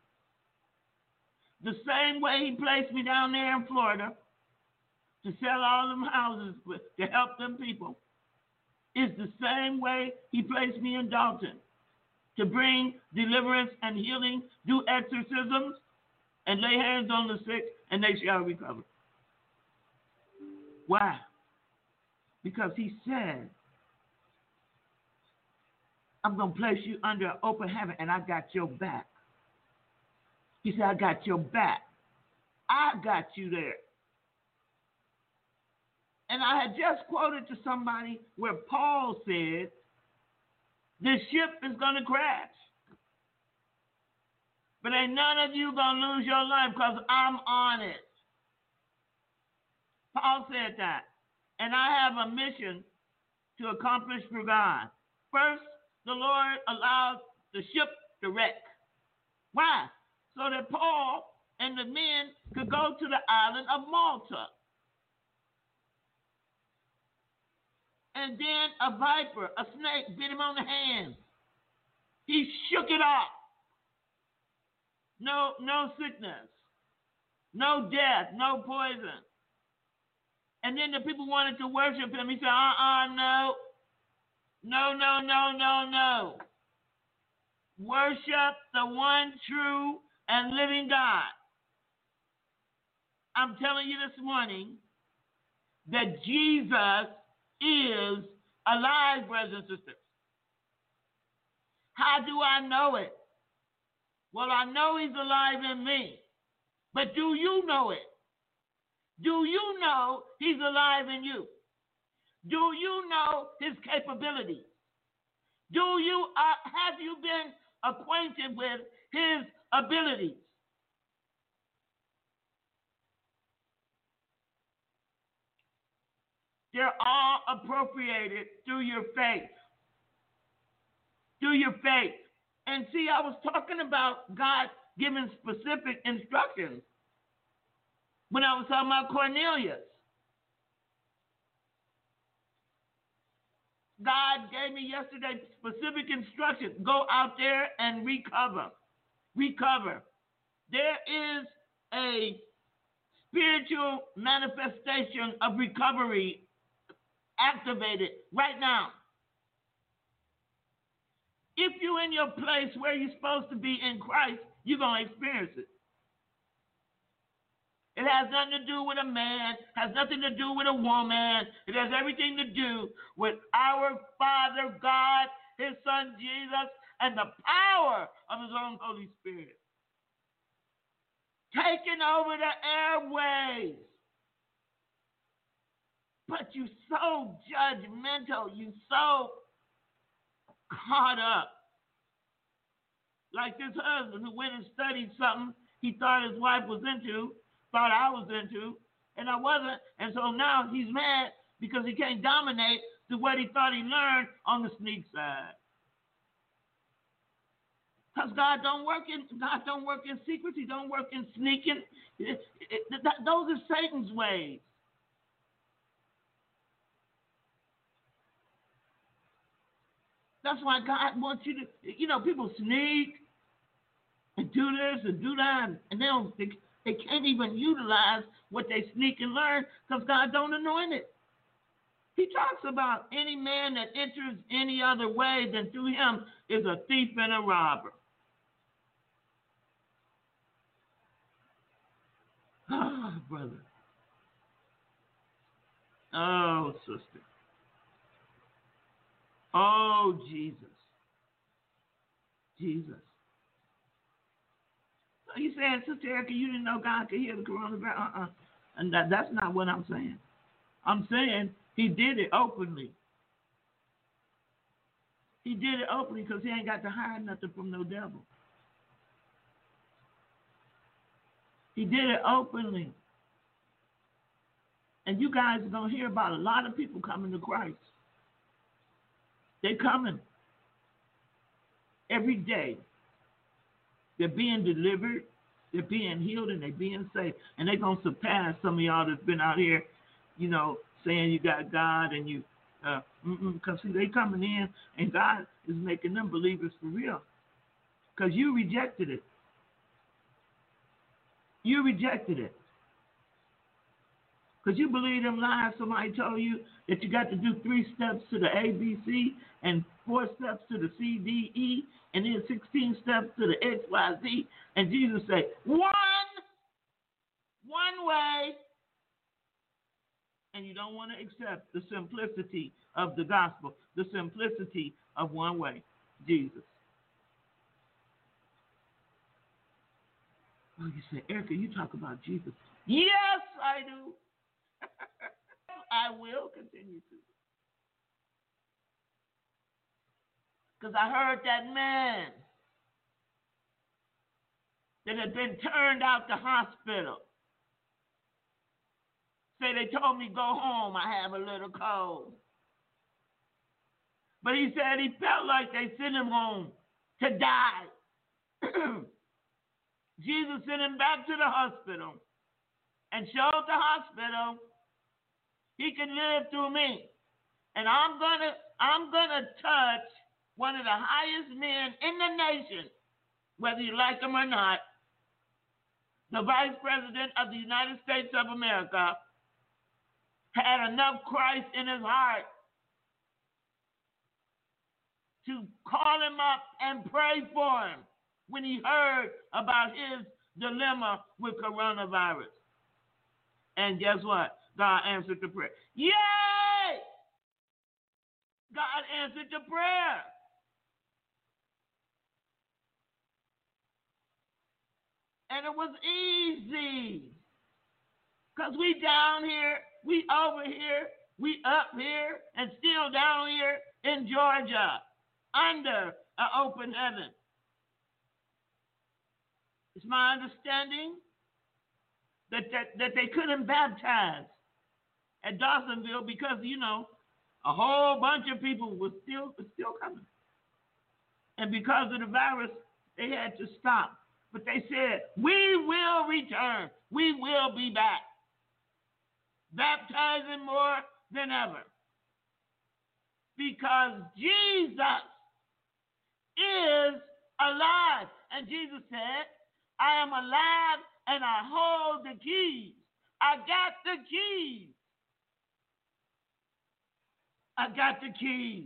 The same way he placed me down there in Florida to sell all them houses to help them people. It's the same way he placed me in Dalton to bring deliverance and healing, do exorcisms, and lay hands on the sick, and they shall recover. Why? Because he said, I'm going to place you under open heaven, and I got your back. He said, I got your back. I got you there. And I had just quoted to somebody where Paul said, this ship is going to crash. But ain't none of you going to lose your life because I'm on it. Paul said that. And I have a mission to accomplish for God. First, the Lord allowed the ship to wreck. Why? So that Paul and the men could go to the island of Malta. And then a viper, a snake, bit him on the hand. He shook it off. No sickness, no death, no poison. And then the people wanted to worship him. He said, no. No. Worship the one true and living God. I'm telling you this morning that Jesus is alive, brothers and sisters. How do I know it? Well, I know he's alive in me. But do you know it? Do you know he's alive in you? Do you know his capabilities? Have you been acquainted with his abilities? They're all appropriated through your faith. Through your faith. And see, I was talking about God giving specific instructions when I was talking about Cornelius. God gave me yesterday specific instructions. Go out there and recover. Recover. There is a spiritual manifestation of recovery activated right now. If you're in your place where you're supposed to be in Christ, you're going to experience it. It has nothing to do with a man, has nothing to do with a woman. It has everything to do with our Father God, his Son Jesus, and the power of his own Holy Spirit. Taking over the airways. But you so judgmental, you so caught up Like this husband who went and studied something he thought his wife was into, thought I was into, and I wasn't. And so now he's mad because he can't dominate to what he thought he learned on the sneak side. Because God don't work in secrets. He don't work in sneaking. Those are Satan's ways. That's why God wants you to, people sneak and do this and do that, and they can't even utilize what they sneak and learn because God don't anoint it. He talks about any man that enters any other way than through him is a thief and a robber. Oh, brother. Oh, sister. Oh, Jesus. Jesus. So you saying, Sister Erica, you didn't know God could heal the coronavirus? And that's not what I'm saying. I'm saying he did it openly. He did it openly because he ain't got to hide nothing from no devil. He did it openly. And you guys are going to hear about a lot of people coming to Christ. They're coming. Every day. They're being delivered. They're being healed and they're being saved. And they're going to surpass some of y'all that's been out here, saying you got God and you, because see, they coming in and God is making them believers for real. Because you rejected it. You rejected it. Because you believe them lies somebody told you that you got to do 3 steps to the ABC and 4 steps to the CDE and then 16 steps to the XYZ. And Jesus said, one way. And you don't want to accept the simplicity of the gospel, the simplicity of one way, Jesus. Oh, you say, Erica, you talk about Jesus. Yes, I do. I will continue to. Because I heard that man that had been turned out the hospital say, they told me go home, I have a little cold. But he said he felt like they sent him home to die. Jesus sent him back to the hospital and showed the hospital he can live through me. And I'm gonna touch one of the highest men in the nation, whether you like him or not, the Vice President of the United States of America, had enough Christ in his heart to call him up and pray for him when he heard about his dilemma with coronavirus. And guess what? God answered the prayer. Yay! God answered the prayer. And it was easy. Because we down here, we over here, we up here, and still down here in Georgia, under an open heaven. It's my understanding that they couldn't baptize at Dawsonville because, a whole bunch of people were still coming. And because of the virus, they had to stop. But they said, we will return. We will be back. Baptizing more than ever. Because Jesus is alive. And Jesus said, I am alive and I hold the keys. I got the keys. I got the keys.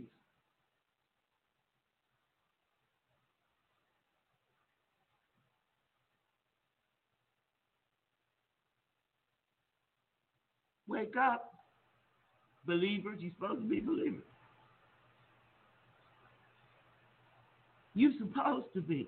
Wake up, believers. You're supposed to be believers. You're supposed to be.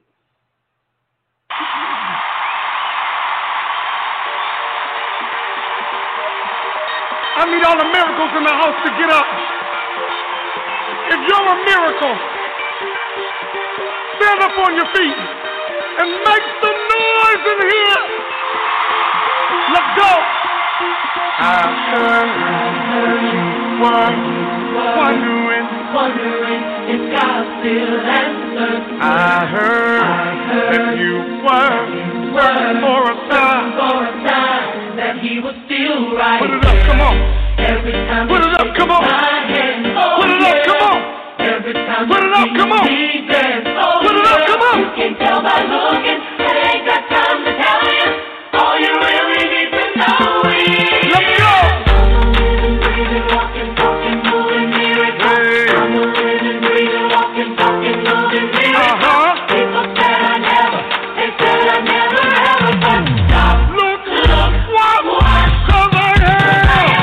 I need all the miracles in the house to get up. If you're a miracle, stand up on your feet and make some noise in here. Let's go. I heard you were wondering if God still answers. I heard that you were for a sign that He was still right. Put it up, come on. Every time put it up, come on. Put it up, come on. Every time put it up, come on. Put it up, come on. You can tell by looking, it ain't got time to tell you. All you really need to know is. Let's go. I'm a living, breathing, walking, talking, moving miracle. I'm a living, breathing, walking, talking, moving miracle. People said I never, they said I never ever, but stop. Look, what? 'Cause I am.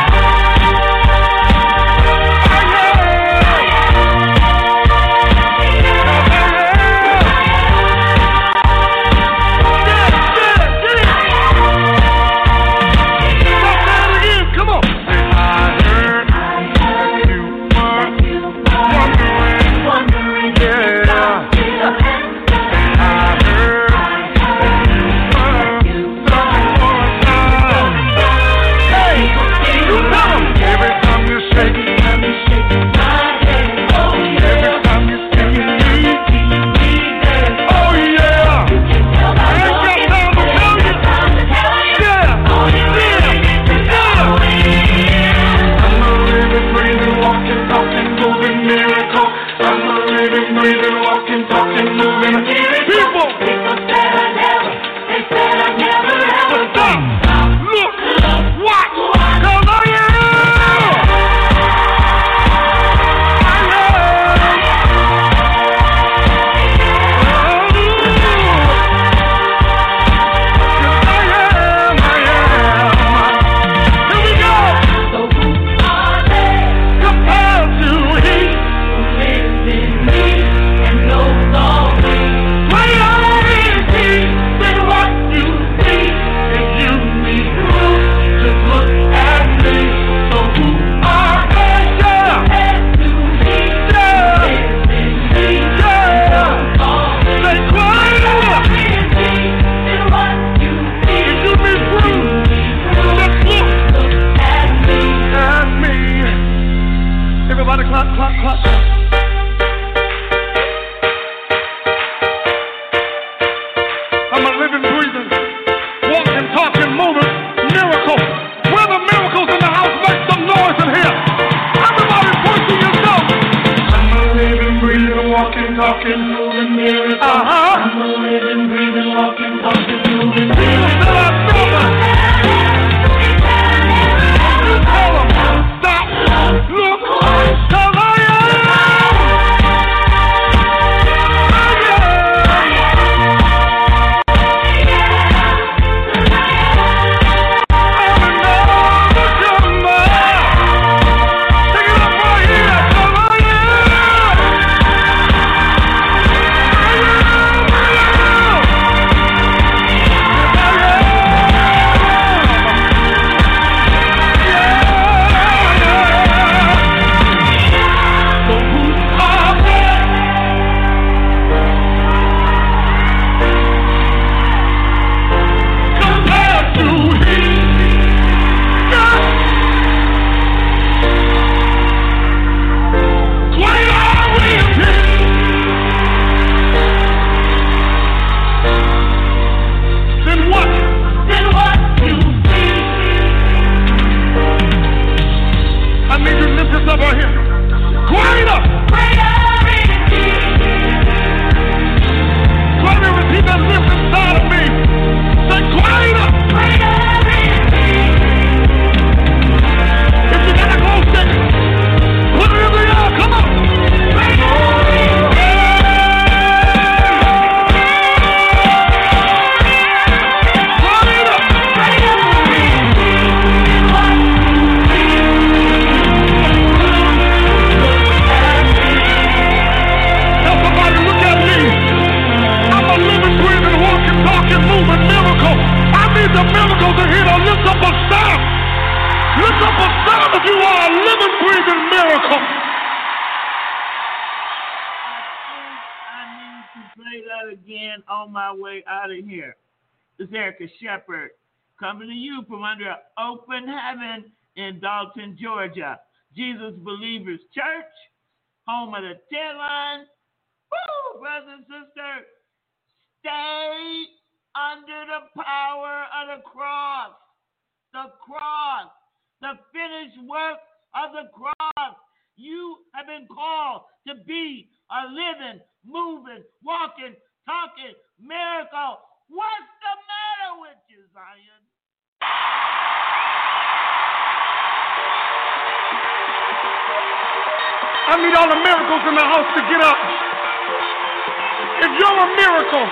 that again on my way out of here. This is Erica Shepherd coming to you from under an open heaven in Dalton, Georgia. Jesus Believers Church, home of the 10 line. Woo, brothers and sisters, stay under the power of the cross. The cross, the finished work of the cross. You have been called to be a living, moving, walking, talking miracle. What's the matter with you, Zion? I need all the miracles in the house to get up. If you're a miracle,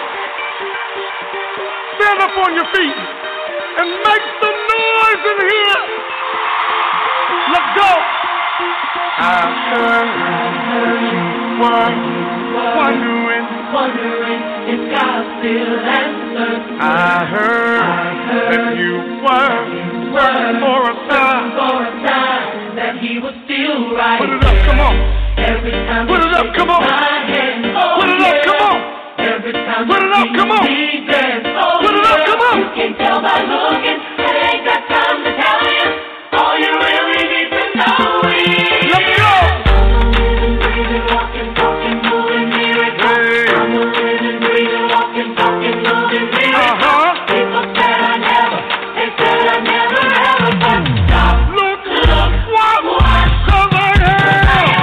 stand up on your feet and make some noise in here. Let's go. I heard you were wondering if God still answered. I heard that you were for a sign that He was still right. Put it up, come on. Every time put it up, come on. Put it up, come on. Every time put it up, come on. Put it up, come on. You can tell by looking, and ain't got time to tell you. All you really need to know is. Let's go. Breathing, walking, talking, moving miracle. I'm a living, breathing, walking, talking, moving miracle. People said I never, they said I never ever, but stop. Look, what? 'Cause I am.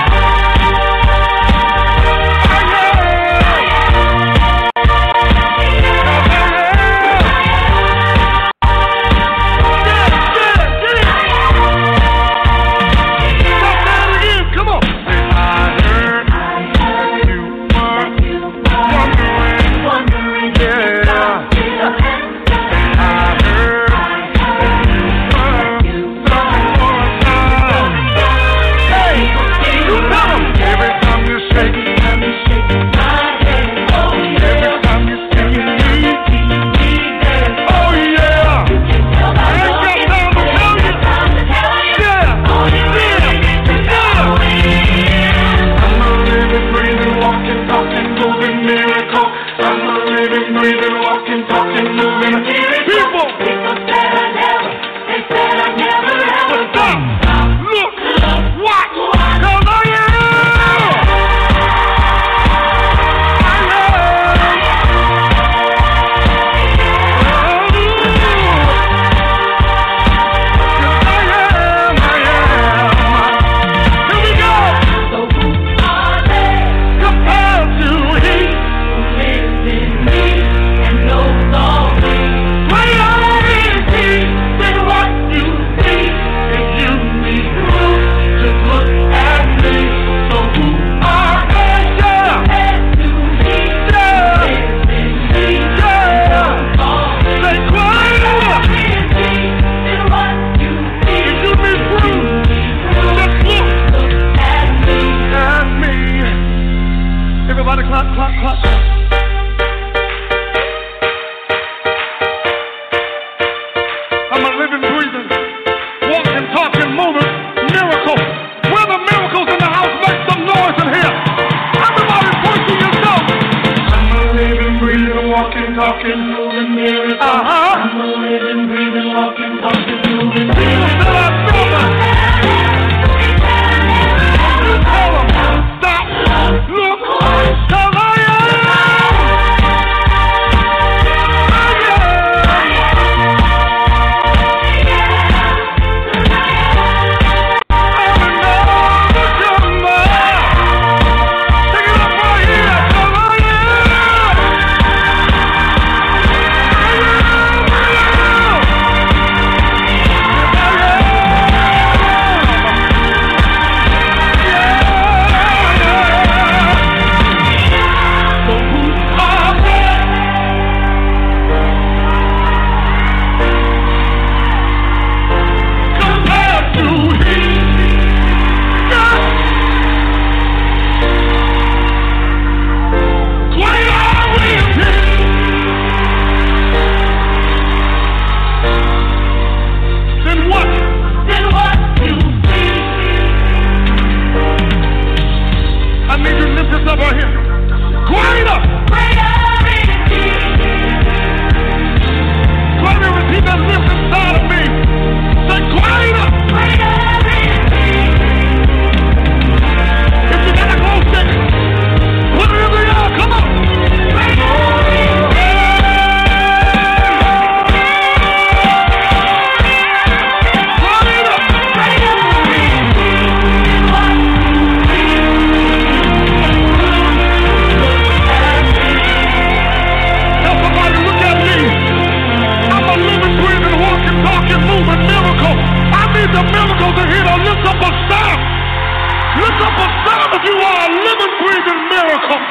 because you are a living, breathing miracle.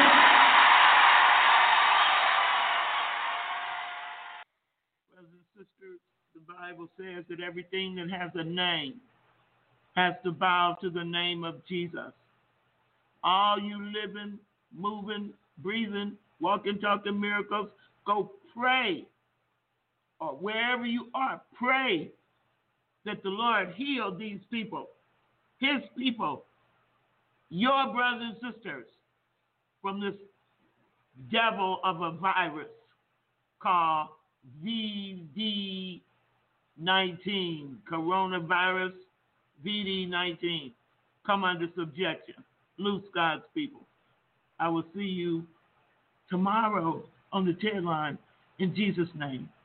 Brothers and sisters, the Bible says that everything that has a name has to bow to the name of Jesus. All you living, moving, breathing, walking, talking miracles, go pray. Or wherever you are, pray that the Lord heal these people, his people, your brothers and sisters, from this devil of a virus called VD-19, coronavirus VD-19. Come under subjection. Loose God's people. I will see you tomorrow on the chair line in Jesus' name.